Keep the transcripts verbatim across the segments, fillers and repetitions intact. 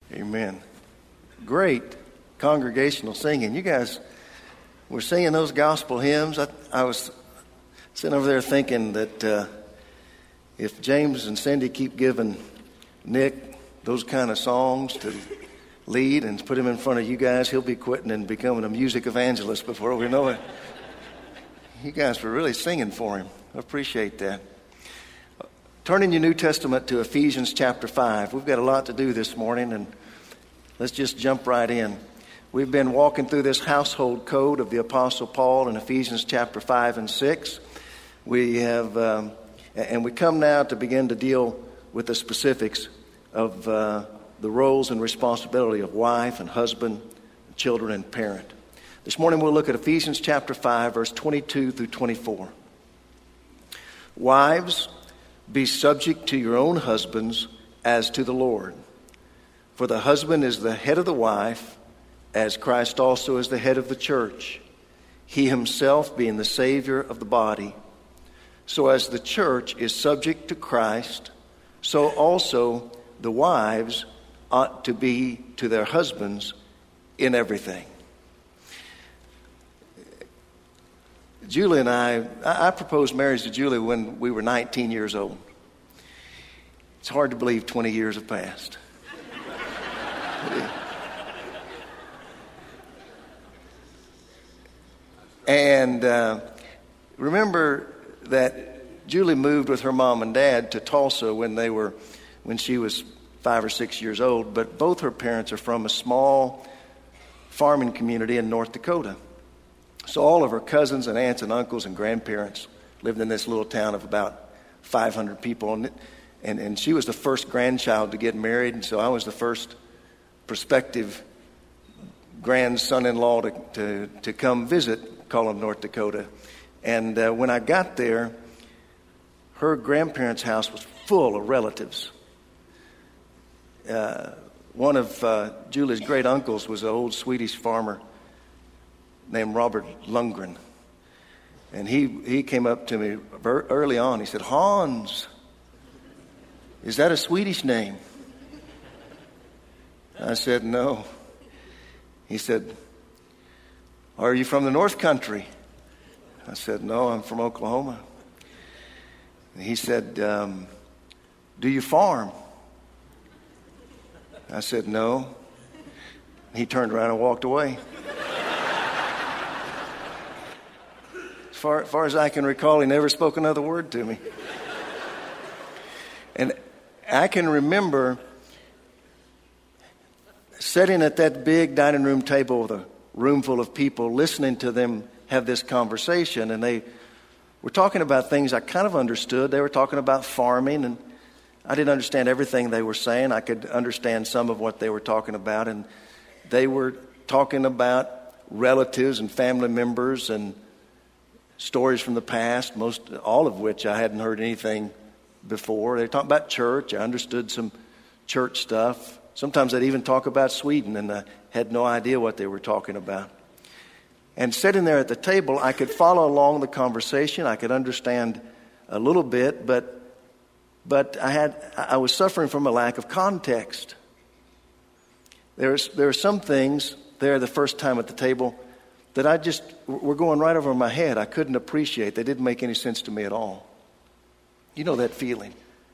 Amen. Great congregational singing. You guys were singing those gospel hymns. I, I was sitting over there thinking that uh, if James and Cindy keep giving Nick those kind of songs to lead and put him in front of you guys, he'll be quitting and becoming a music evangelist before we know it. You guys were really singing for him. I appreciate that. Turn in your New Testament to Ephesians chapter five. We've got a lot to do this morning, and let's just jump right in. We've been walking through this household code of the Apostle Paul in Ephesians chapter five and six. We have, um, and we come now to begin to deal with the specifics of uh, the roles and responsibility of wife and husband, children and parent. This morning we'll look at Ephesians chapter five, verse twenty-two through twenty-four. Wives, be subject to your own husbands as to the Lord. For the husband is the head of the wife, as Christ also is the head of the church, he himself being the Savior of the body. So as the church is subject to Christ, so also the wives ought to be to their husbands in everything. Julie and I, I proposed marriage to Julie when we were nineteen years old. It's hard to believe twenty years have passed. And uh, remember that Julie moved with her mom and dad to Tulsa when they were, when she was five or six years old. But both her parents are from a small farming community in North Dakota. So all of her cousins and aunts and uncles and grandparents lived in this little town of about five hundred people. And, and, and she was the first grandchild to get married, and so I was the first prospective grandson-in-law to, to, to come visit Cullum, North Dakota. And uh, when I got there, her grandparents' house was full of relatives. Uh, one of uh, Julie's great uncles was an old Swedish farmer named Robert Lundgren. And he, he came up to me very early on. He said, "Hans, is that a Swedish name?" I said, "No." He said, "Are you from the North Country?" I said, "No, I'm from Oklahoma." And he said, um, "Do you farm?" I said, "No." He turned around and walked away. As far, far as I can recall, he never spoke another word to me. And I can remember sitting at that big dining room table with a room full of people, listening to them have this conversation, and they were talking about things I kind of understood. They were talking about farming, and I didn't understand everything they were saying. I could understand some of what they were talking about, and they were talking about relatives and family members and stories from the past, most all of which I hadn't heard anything before. They talked about church. I understood some church stuff. Sometimes they'd even talk about Sweden, and I had no idea what they were talking about. And sitting there at the table, I could follow along the conversation. I could understand a little bit, but but I had I was suffering from a lack of context. There's there are some things there the first time at the table that I just were going right over my head. I couldn't appreciate. They didn't make any sense to me at all. You know that feeling.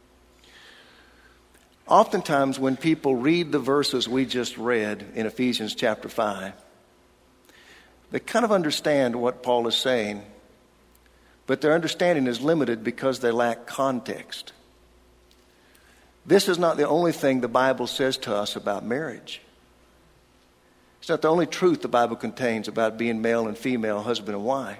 Oftentimes when people read the verses we just read in Ephesians chapter five, they kind of understand what Paul is saying, but their understanding is limited because they lack context. This is not the only thing the Bible says to us about marriage. It's not the only truth the Bible contains about being male and female, husband and wife.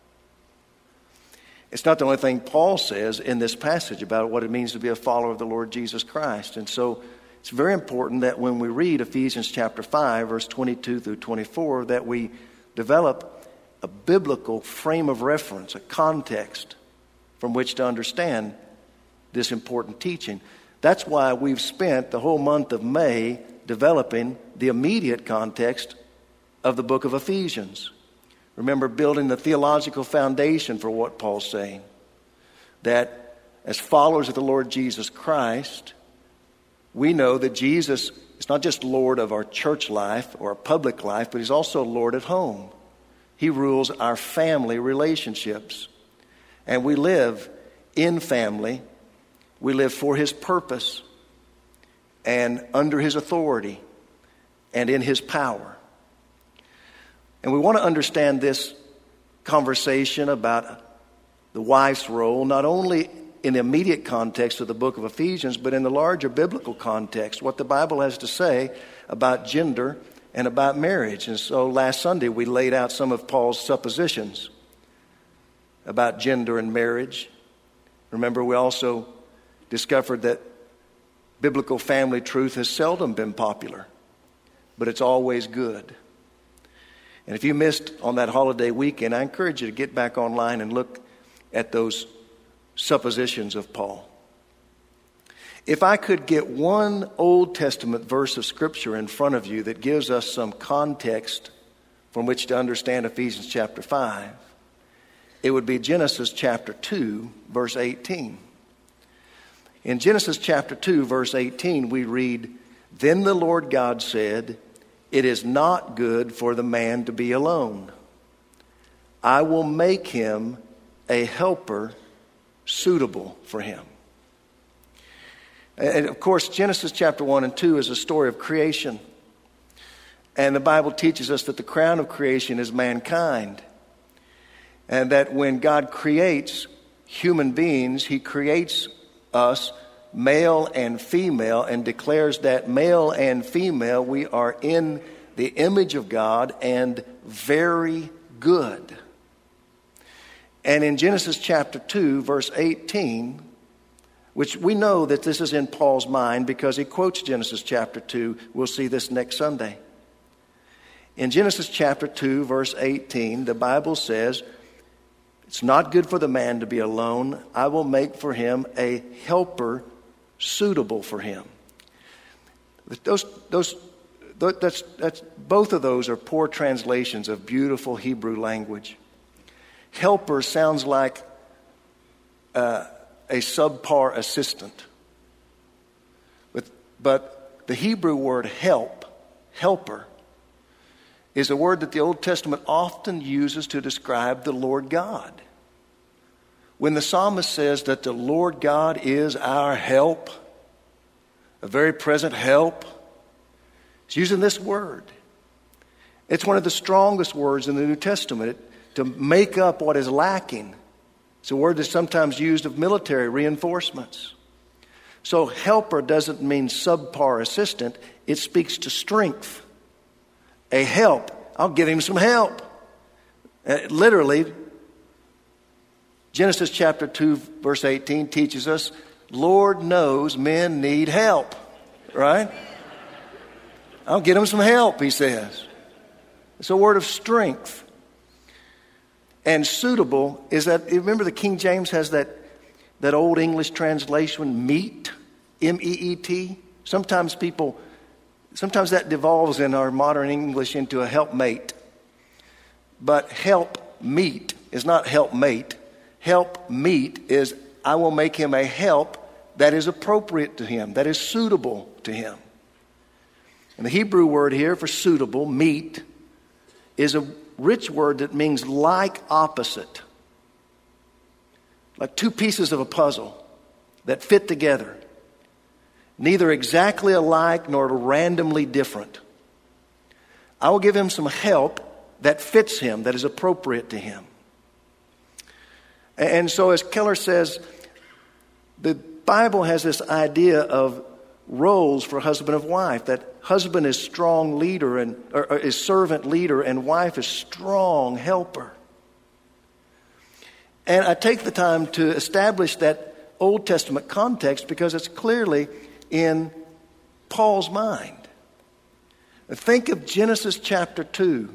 It's not the only thing Paul says in this passage about what it means to be a follower of the Lord Jesus Christ. And so it's very important that when we read Ephesians chapter five, verse twenty-two through twenty-four, that we develop a biblical frame of reference, a context from which to understand this important teaching. That's why we've spent the whole month of May developing the immediate context of the book of Ephesians. Remember, building the theological foundation for what Paul's saying. That as followers of the Lord Jesus Christ, we know that Jesus He's not just Lord of our church life or our public life, but he's also Lord at home. He rules our family relationships. And we live in family. We live for his purpose and under his authority and in his power. And we want to understand this conversation about the wife's role, not only in the immediate context of the book of Ephesians, but in the larger biblical context, what the Bible has to say about gender and about marriage. And so last Sunday we laid out some of Paul's suppositions about gender and marriage. Remember, we also discovered that biblical family truth has seldom been popular, but it's always good. And if you missed on that holiday weekend, I encourage you to get back online and look at those suppositions of Paul. If I could get one Old Testament verse of Scripture in front of you that gives us some context from which to understand Ephesians chapter five, it would be Genesis chapter two, verse eighteen. In Genesis chapter two, verse eighteen, we read, "Then the Lord God said, 'It is not good for the man to be alone. I will make him a helper suitable for him.'" And of course, Genesis chapter one and two is a story of creation. And the Bible teaches us that the crown of creation is mankind. And that when God creates human beings, he creates us male and female and declares that male and female, we are in the image of God and very good. And in Genesis chapter two, verse eighteen, which we know that this is in Paul's mind because he quotes Genesis chapter two. We'll see this next Sunday. In Genesis chapter two, verse eighteen, the Bible says, "It's not good for the man to be alone. I will make for him a helper suitable for him." Those, those, that's, that's, both of those are poor translations of beautiful Hebrew language. Helper sounds like uh, a subpar assistant. But, but the Hebrew word help, helper, is a word that the Old Testament often uses to describe the Lord God. When the psalmist says that the Lord God is our help, a very present help, he's using this word. It's one of the strongest words in the New Testament it, to make up what is lacking. It's a word that's sometimes used of military reinforcements. So helper doesn't mean subpar assistant. It speaks to strength. A help. I'll give him some help. Uh, literally, Genesis chapter two, verse eighteen teaches us, Lord knows men need help. Right? I'll get him some help, he says. It's a word of strength. And suitable is that, remember the King James has that, that old English translation, meet, M E E T. Sometimes people, sometimes that devolves in our modern English into a helpmate. But help meet is not helpmate. Help meet is I will make him a help that is appropriate to him, that is suitable to him. And the Hebrew word here for suitable, meet, is a rich word that means like opposite. Like two pieces of a puzzle that fit together. Neither exactly alike nor randomly different. I will give him some help that fits him, that is appropriate to him. And so as Keller says, the Bible has this idea of roles for husband and wife, that husband is strong leader and or, or is servant leader and wife is strong helper. And I take the time to establish that Old Testament context because it's clearly in Paul's mind. Think of Genesis chapter two.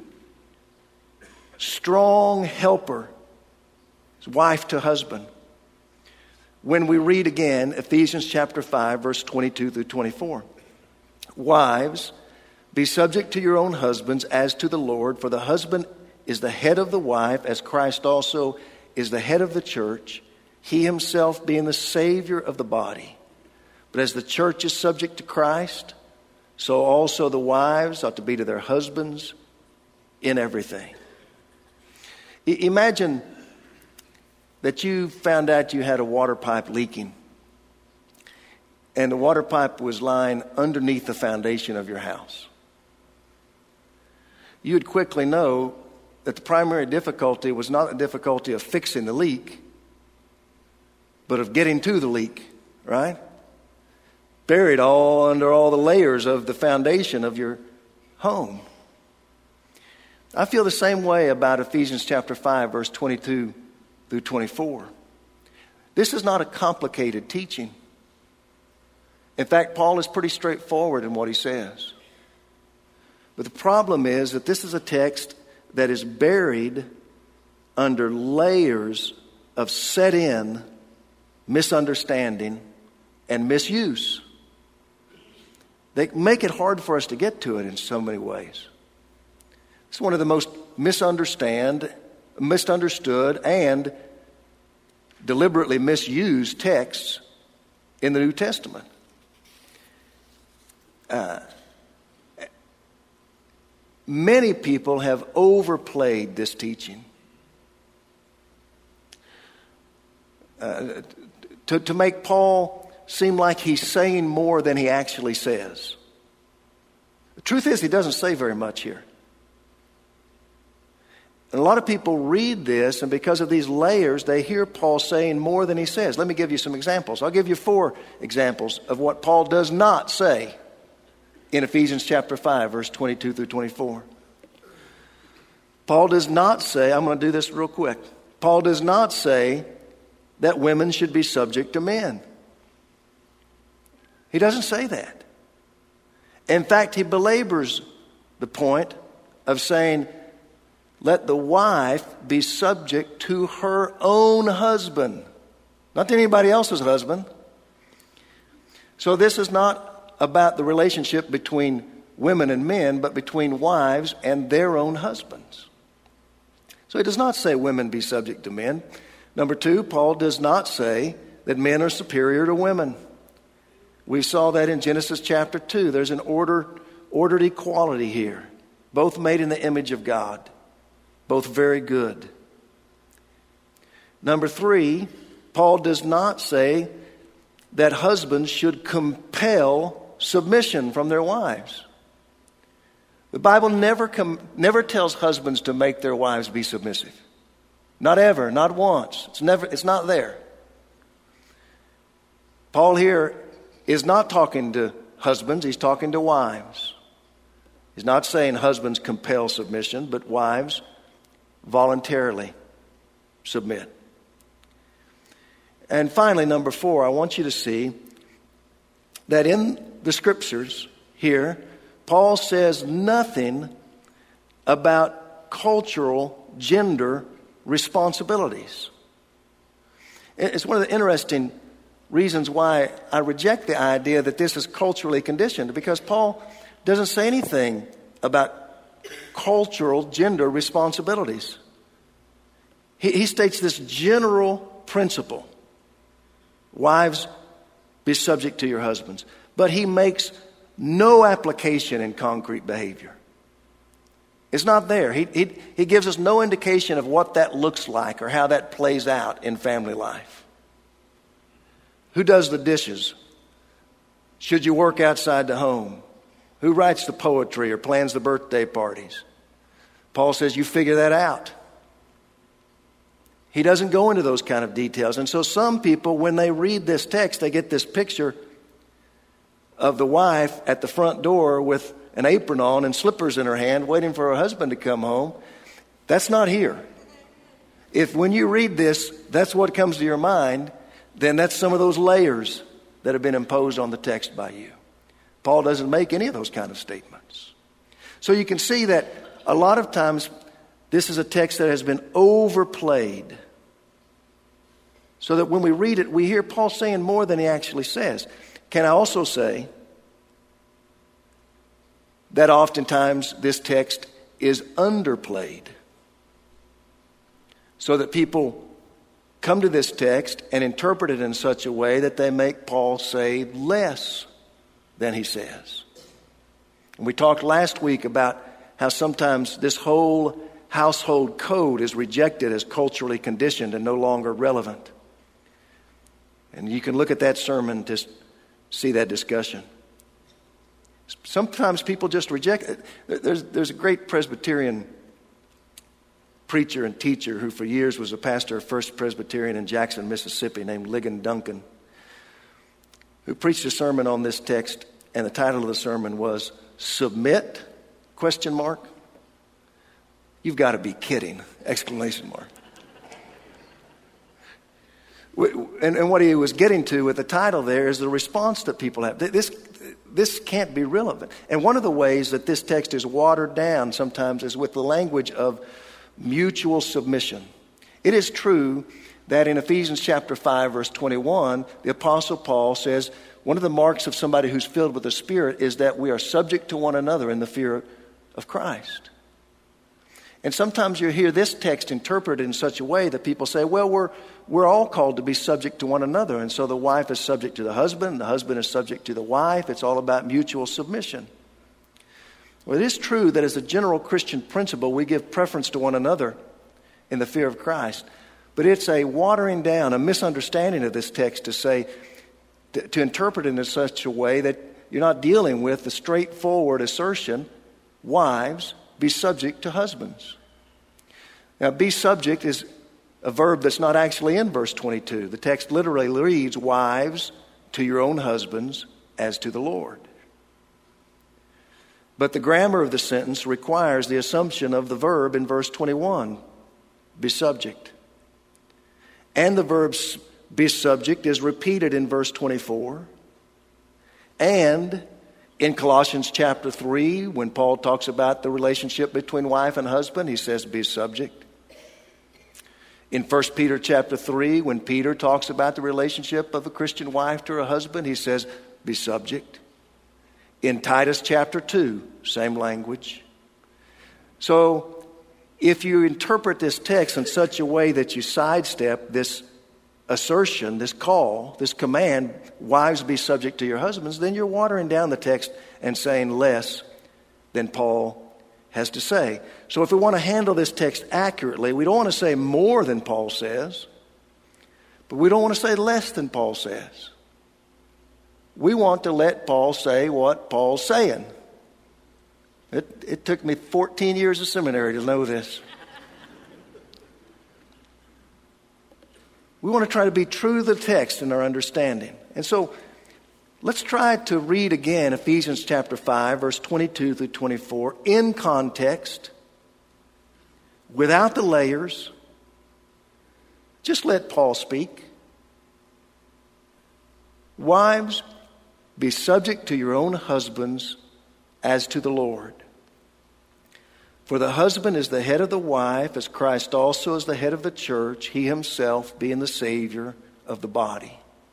Strong helper, wife to husband. When we read again Ephesians chapter five, verse twenty-two through twenty-four. Wives, be subject to your own husbands as to the Lord, for the husband is the head of the wife, as Christ also is the head of the church, he himself being the Savior of the body. But as the church is subject to Christ, so also the wives ought to be to their husbands in everything. I- imagine that you found out you had a water pipe leaking, and the water pipe was lying underneath the foundation of your house. You would quickly know that the primary difficulty was not the difficulty of fixing the leak, but of getting to the leak, right? Buried all under all the layers of the foundation of your home. I feel the same way about Ephesians chapter five, verse twenty-two through twenty-four. This is not a complicated teaching. In fact, Paul is pretty straightforward in what he says. But the problem is that this is a text that is buried under layers of set-in misunderstanding and misuse. They make it hard for us to get to it in so many ways. It's one of the most misunderstand, misunderstood and deliberately misused texts in the New Testament. Uh, many people have overplayed this teaching uh, to, to make Paul seem like he's saying more than he actually says. The truth is, he doesn't say very much here. And a lot of people read this, and because of these layers, they hear Paul saying more than he says. Let me give you some examples. I'll give you four examples of what Paul does not say in Ephesians chapter five, verse twenty-two through twenty-four. Paul does not say, I'm going to do this real quick. Paul does not say that women should be subject to men. He doesn't say that. In fact, he belabors the point of saying, let the wife be subject to her own husband, not to anybody else's husband. So this is not about the relationship between women and men, but between wives and their own husbands. So he does not say women be subject to men. Number two, Paul does not say that men are superior to women. We saw that in Genesis chapter two. There's an order, ordered equality here, both made in the image of God, both very good. Number three, Paul does not say that husbands should compel submission from their wives. The Bible never com- never tells husbands to make their wives be submissive. Not ever, not once. It's never. It's not there. Paul here is not talking to husbands, he's talking to wives. He's not saying husbands compel submission, but wives voluntarily submit. And finally, number four, I want you to see that in the scriptures here, Paul says nothing about cultural gender responsibilities. It's one of the interesting reasons why I reject the idea that this is culturally conditioned, because Paul doesn't say anything about cultural gender responsibilities. He, he states this general principle: wives, be subject to your husbands. But he makes no application in concrete behavior. It's not there. He, he, he gives us no indication of what that looks like or how that plays out in family life. Who does the dishes? Should you work outside the home? Who writes the poetry or plans the birthday parties? Paul says you figure that out. He doesn't go into those kind of details. And so some people, when they read this text, they get this picture of the wife at the front door with an apron on and slippers in her hand, waiting for her husband to come home. That's not here. If when you read this, that's what comes to your mind, then that's some of those layers that have been imposed on the text by you. Paul doesn't make any of those kind of statements. So you can see that a lot of times this is a text that has been overplayed, so that when we read it, we hear Paul saying more than he actually says. Can I also say that oftentimes this text is underplayed, so that people come to this text and interpret it in such a way that they make Paul say less than he says. And we talked last week about how sometimes this whole household code is rejected as culturally conditioned and no longer relevant. And you can look at that sermon to see that discussion. Sometimes people just reject it. There's, there's a great Presbyterian preacher and teacher who for years was a pastor of First Presbyterian in Jackson, Mississippi, named Ligon Duncan, who preached a sermon on this text, and the title of the sermon was Submit, question mark. You've got to be kidding, exclamation mark. And, and what he was getting to with the title there is the response that people have. This, this can't be relevant. And one of the ways that this text is watered down sometimes is with the language of mutual submission. It is true that in Ephesians chapter five, verse twenty-one, the Apostle Paul says one of the marks of somebody who's filled with the Spirit is that we are subject to one another in the fear of Christ. And sometimes you hear this text interpreted in such a way that people say, well, we're we're all called to be subject to one another. And so the wife is subject to the husband, the husband is subject to the wife. It's all about mutual submission. Well, it is true that as a general Christian principle, we give preference to one another in the fear of Christ. But it's a watering down, a misunderstanding of this text to say, to, to interpret it in such a way that you're not dealing with the straightforward assertion, wives, be subject to husbands. Now, be subject is a verb that's not actually in verse twenty-two. The text literally reads, wives, to your own husbands as to the Lord. But the grammar of the sentence requires the assumption of the verb in verse twenty-one, be subject. And the verb be subject is repeated in verse twenty-four. And in Colossians chapter three, when Paul talks about the relationship between wife and husband, he says, be subject. In First Peter chapter three, when Peter talks about the relationship of a Christian wife to her husband, he says, be subject. In Titus chapter two, same language. So if you interpret this text in such a way that you sidestep this assertion, this call, this command, wives be subject to your husbands, then you're watering down the text and saying less than Paul has to say. So if we want to handle this text accurately, we don't want to say more than Paul says, but we don't want to say less than Paul says. We want to let Paul say what Paul's saying. It, it took me fourteen years of seminary to know this. We want to try to be true to the text in our understanding. And so let's try to read again Ephesians chapter five, verse twenty-two through twenty-four in context, without the layers. Just let Paul speak. Wives, be subject to your own husbands as to the Lord. For the husband is the head of the wife, as Christ also is the head of the church, he himself being the Savior of the body.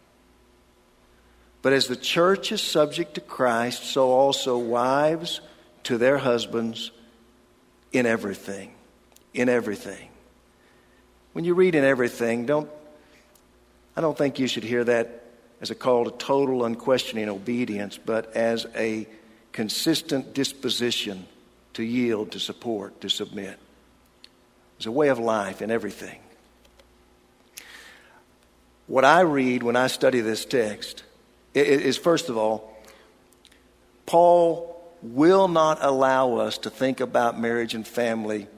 But as the church is subject to Christ, so also wives to their husbands in everything. In everything. When you read in everything, don't I don't think you should hear that as a call to total unquestioning obedience, but as a consistent disposition to yield, to support, to submit. It's a way of life in everything. What I read when I study this text is, first of all, Paul will not allow us to think about marriage and family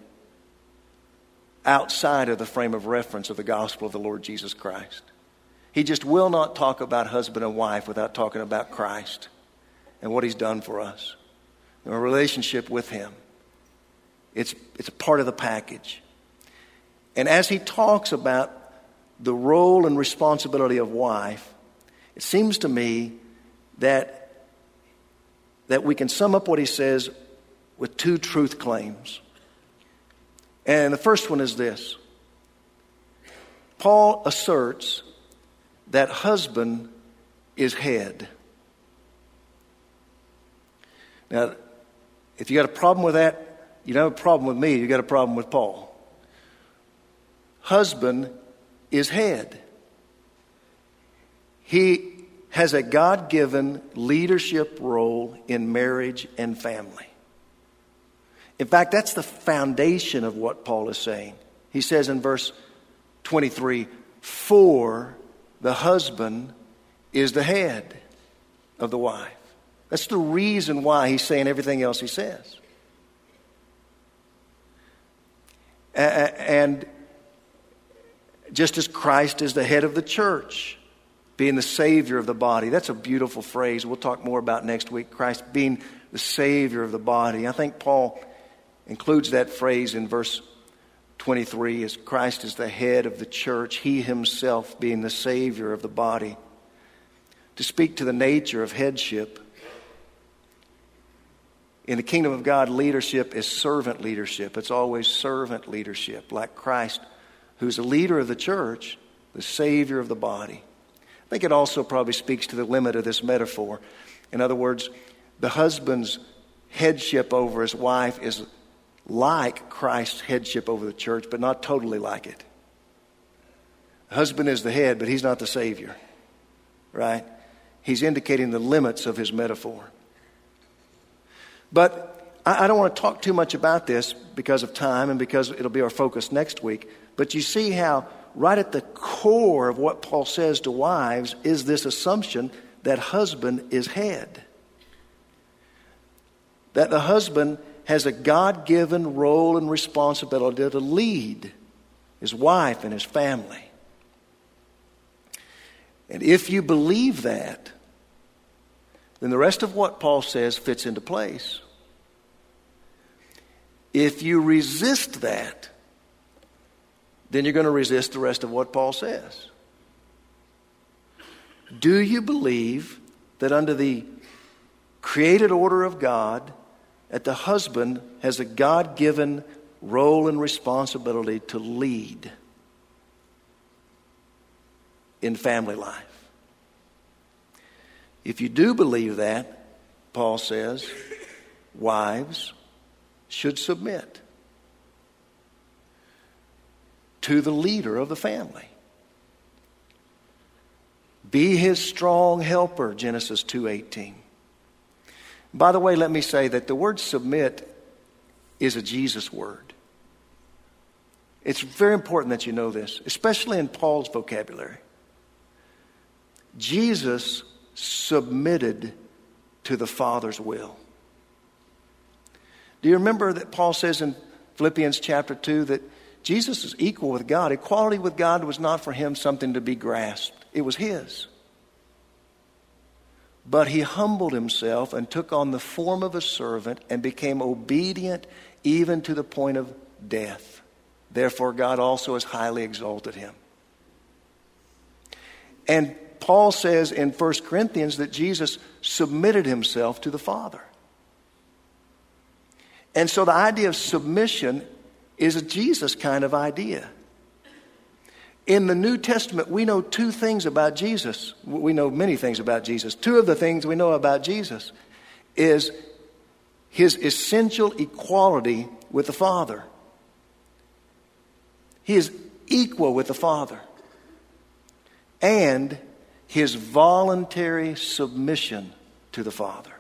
outside of the frame of reference of the gospel of the Lord Jesus Christ. He just will not talk about husband and wife without talking about Christ and what he's done for us. And a relationship with him. It's, it's a part of the package. And as he talks about the role and responsibility of wife, it seems to me that, that we can sum up what he says with two truth claims. And the first one is this. Paul asserts that husband is head. Now, if you got a problem with that, you don't have a problem with me, you got a problem with Paul. Husband is head. He has a God-given leadership role in marriage and family. In fact, that's the foundation of what Paul is saying. He says in verse twenty-three, for the husband is the head of the wife. That's the reason why he's saying everything else he says. And just as Christ is the head of the church, being the Savior of the body. That's a beautiful phrase. We'll talk more about next week. Christ being the Savior of the body. I think Paul includes that phrase in verse twenty-three as Christ is the head of the church, he himself being the Savior of the body. To speak to the nature of headship. In the kingdom of God, leadership is servant leadership. It's always servant leadership, like Christ, who's the leader of the church, the Savior of the body. I think it also probably speaks to the limit of this metaphor. In other words, the husband's headship over his wife is like Christ's headship over the church, but not totally like it. The husband is the head, but he's not the Savior, right? He's indicating the limits of his metaphor. But I, I don't want to talk too much about this because of time and because it'll be our focus next week. But you see how right at the core of what Paul says to wives is this assumption that husband is head. That the husband has a God-given role and responsibility to lead his wife and his family. And if you believe that, then the rest of what Paul says fits into place. If you resist that, then you're going to resist the rest of what Paul says. Do you believe that under the created order of God, that the husband has a God-given role and responsibility to lead in family life? If you do believe that, Paul says, wives should submit to the leader of the family. Be his strong helper, Genesis two eighteen. By the way, let me say that the word submit is a Jesus word. It's very important that you know this, especially in Paul's vocabulary. Jesus submitted to the Father's will. Do you remember that Paul says in Philippians chapter two that Jesus is equal with God? Equality with God was not for him something to be grasped. It was his. But he humbled himself and took on the form of a servant and became obedient even to the point of death. Therefore, God also has highly exalted him. And Paul says in First Corinthians that Jesus submitted himself to the Father. And so the idea of submission is a Jesus kind of idea. In the New Testament, we know two things about Jesus. We know many things about Jesus. Two of the things we know about Jesus is his essential equality with the Father. He is equal with the Father. And his voluntary submission to the Father.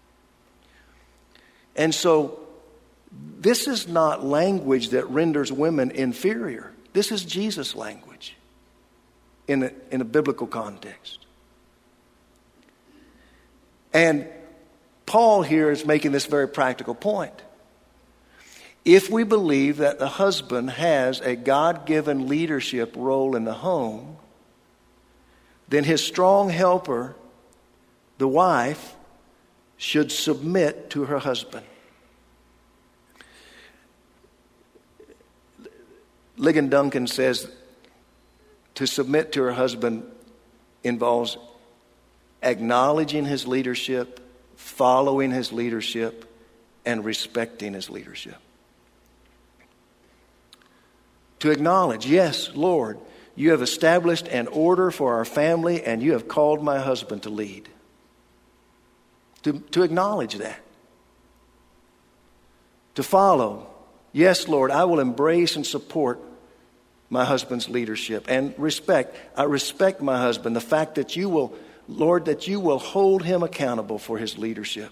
And so, this is not language that renders women inferior. This is Jesus' language in a, in a biblical context. And Paul here is making this very practical point. If we believe that the husband has a God-given leadership role in the home, then his strong helper, the wife, should submit to her husband. Ligon Duncan says to submit to her husband involves acknowledging his leadership, following his leadership, and respecting his leadership. To acknowledge, yes, Lord, you have established an order for our family and you have called my husband to lead. To, to acknowledge that. To follow, yes, Lord, I will embrace and support my husband's leadership and respect. I respect my husband. The fact that you will Lord, that you will hold him accountable for his leadership.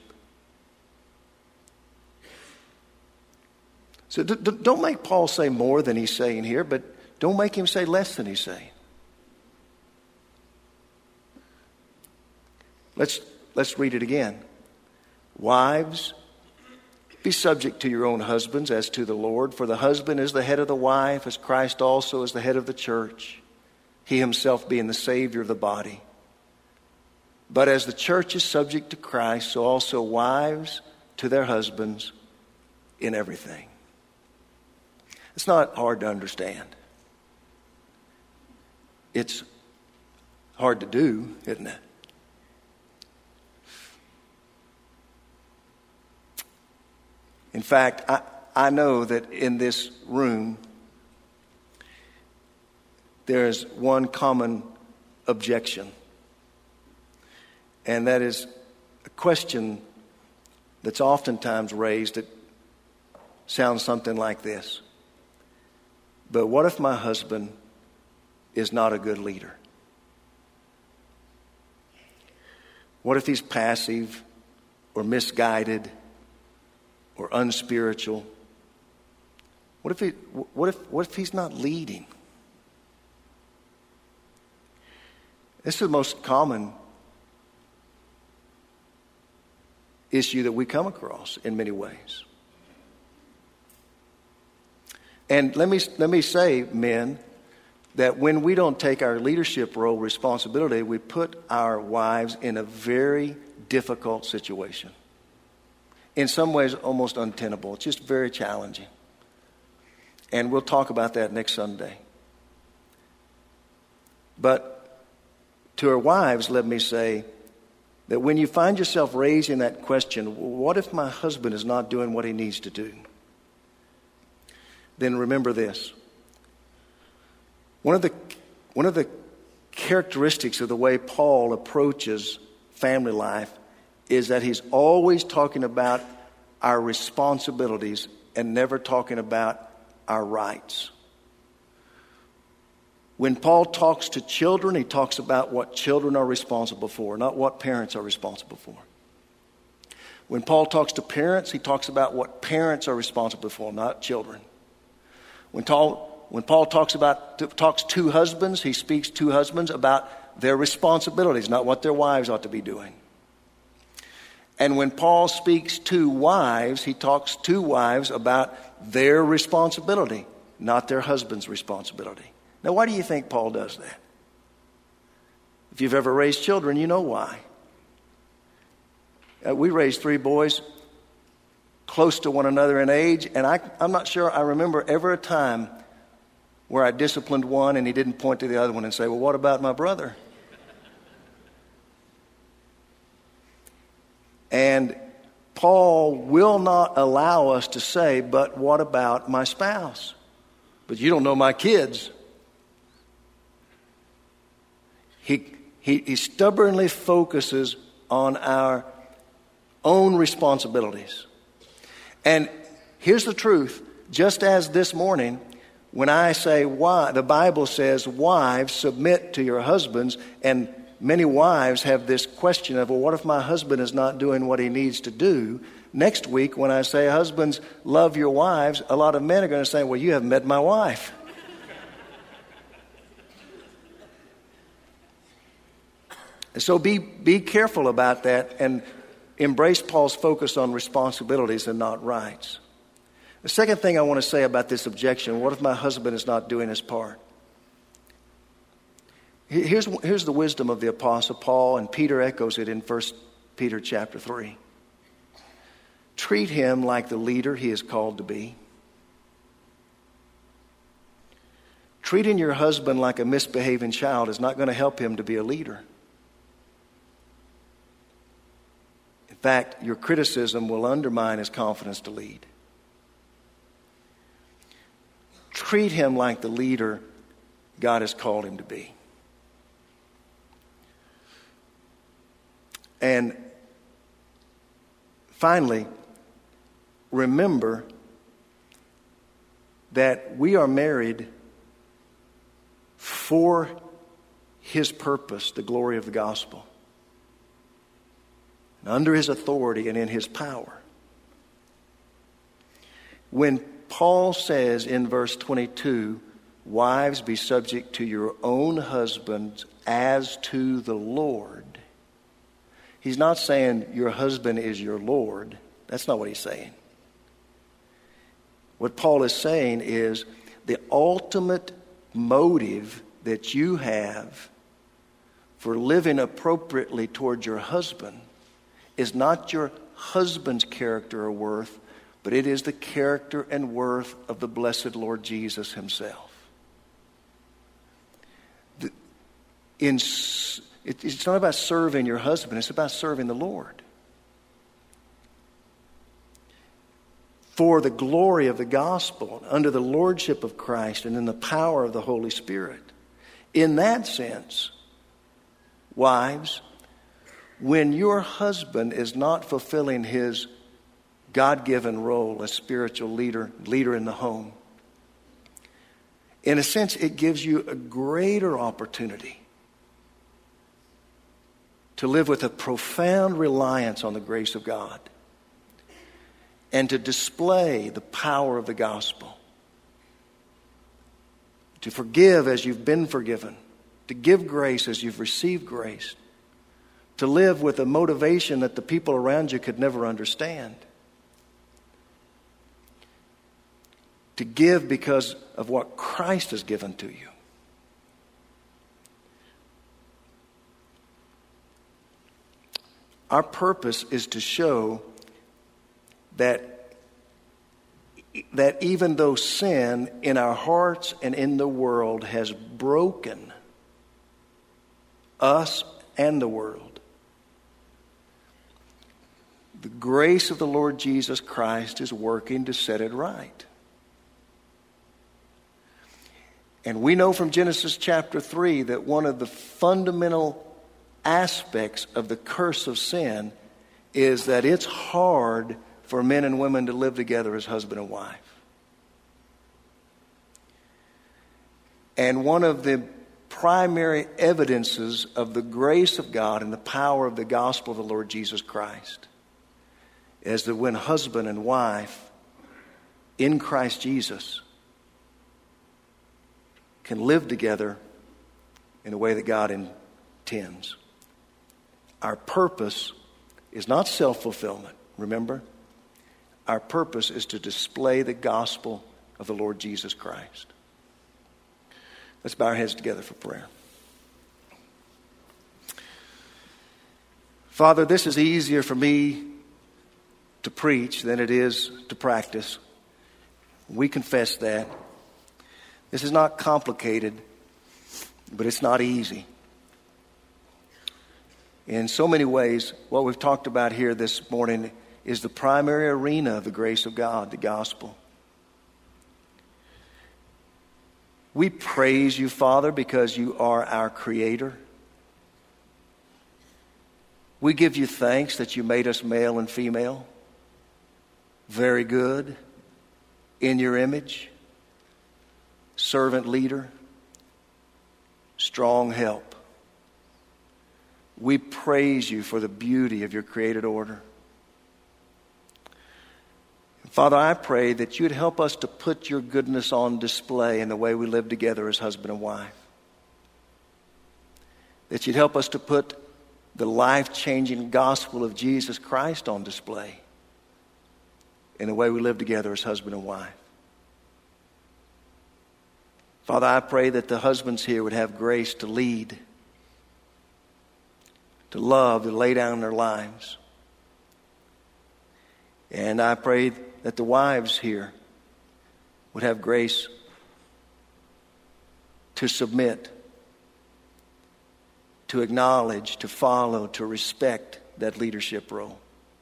So d- d- don't make Paul say more than he's saying here, but don't make him say less than he's saying. Let's, let's read it again. Wives, be subject to your own husbands as to the Lord, for the husband is the head of the wife, as Christ also is the head of the church, he himself being the Savior of the body. But as the church is subject to Christ, so also wives to their husbands in everything. It's not hard to understand. It's hard to do, isn't it? In fact, I, I know that in this room, there is one common objection. And that is a question that's oftentimes raised that sounds something like this. But what if my husband is not a good leader? What if he's passive or misguided or unspiritual? What if he, what if, what if he's not leading? This is the most common issue that we come across in many ways. And let me let me say, men, that when we don't take our leadership role responsibility, we put our wives in a very difficult situation. In some ways, almost untenable. It's just very challenging. And we'll talk about that next Sunday. But to our wives, let me say that when you find yourself raising that question, what if my husband is not doing what he needs to do? Then remember this. One of the one of the characteristics of the way Paul approaches family life is that he's always talking about our responsibilities and never talking about our rights. When Paul talks to children, he talks about what children are responsible for, not what parents are responsible for. When Paul talks to parents, he talks about what parents are responsible for, not children. When Paul, when Paul talks about talks to husbands, he speaks to husbands about their responsibilities, not what their wives ought to be doing. And when Paul speaks to wives, he talks to wives about their responsibility, not their husband's responsibility. Now, why do you think Paul does that? If you've ever raised children, you know why. Uh, we raised three boys close to one another in age, and I, I'm not sure I remember ever a time where I disciplined one and he didn't point to the other one and say, well, what about my brother? And Paul will not allow us to say, but what about my spouse? But you don't know my kids. He, he, he stubbornly focuses on our own responsibilities. And here's the truth. Just as this morning, when I say why, the Bible says, wives, submit to your husbands. And many wives have this question of, well, what if my husband is not doing what he needs to do? Next week, when I say, husbands, love your wives, a lot of men are going to say, well, you haven't met my wife. So be, be careful about that and embrace Paul's focus on responsibilities and not rights. The second thing I want to say about this objection, what if my husband is not doing his part? Here's, here's the wisdom of the Apostle Paul, and Peter echoes it in First Peter chapter three. Treat him like the leader he is called to be. Treating your husband like a misbehaving child is not going to help him to be a leader. In fact, your criticism will undermine his confidence to lead. Treat him like the leader God has called him to be. And finally, remember that we are married for his purpose, the glory of the gospel. under his authority and in his power. When Paul says in verse twenty-two, wives, be subject to your own husbands as to the Lord, he's not saying your husband is your Lord. That's not what he's saying. What Paul is saying is the ultimate motive that you have for living appropriately toward your husband is not your husband's character or worth, but it is the character and worth of the blessed Lord Jesus himself. The, in, it, it's not about serving your husband, it's about serving the Lord. For the glory of the gospel, under the lordship of Christ and in the power of the Holy Spirit. In that sense, wives, when your husband is not fulfilling his God-given role as spiritual leader, leader in the home, in a sense, it gives you a greater opportunity to live with a profound reliance on the grace of God and to display the power of the gospel, to forgive as you've been forgiven, to give grace as you've received grace, to live with a motivation that the people around you could never understand, to give because of what Christ has given to you. Our purpose is to show that, that even though sin in our hearts and in the world has broken us and the world, the grace of the Lord Jesus Christ is working to set it right. And we know from Genesis chapter three that one of the fundamental aspects of the curse of sin is that it's hard for men and women to live together as husband and wife. And one of the primary evidences of the grace of God and the power of the gospel of the Lord Jesus Christ is that when husband and wife in Christ Jesus can live together in a way that God intends. Our purpose is not self-fulfillment, remember? Our purpose is to display the gospel of the Lord Jesus Christ. Let's bow our heads together for prayer. Father, this is easier for me to preach than it is to practice. We confess that. This is not complicated, but it's not easy. In so many ways, what we've talked about here this morning is the primary arena of the grace of God, the gospel. We praise you, Father, because you are our Creator. We give you thanks that you made us male and female. Very good. In your image. Servant leader. Strong help. We praise you for the beauty of your created order. Father, I pray that you'd help us to put your goodness on display in the way we live together as husband and wife. That you'd help us to put the life-changing gospel of Jesus Christ on display in the way we live together as husband and wife. Father, I pray that the husbands here would have grace to lead, to love, to lay down their lives. And I pray that the wives here would have grace to submit, to acknowledge, to follow, to respect that leadership role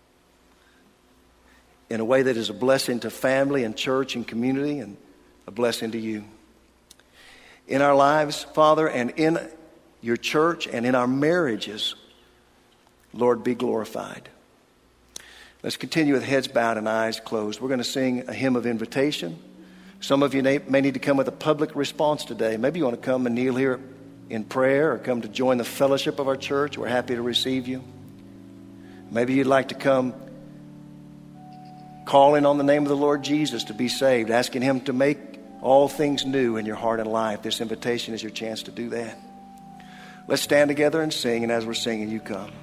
in a way that is a blessing to family and church and community and a blessing to you. In our lives, Father, and in your church and in our marriages, Lord, be glorified. Let's continue with heads bowed and eyes closed. We're going to sing a hymn of invitation. Some of you may need to come with a public response today. Maybe you want to come and kneel here in prayer or come to join the fellowship of our church. We're happy to receive you. Maybe you'd like to come calling on the name of the Lord Jesus to be saved, asking him to make all things new in your heart and life. This invitation is your chance to do that. Let's stand together and sing, and as we're singing, you come.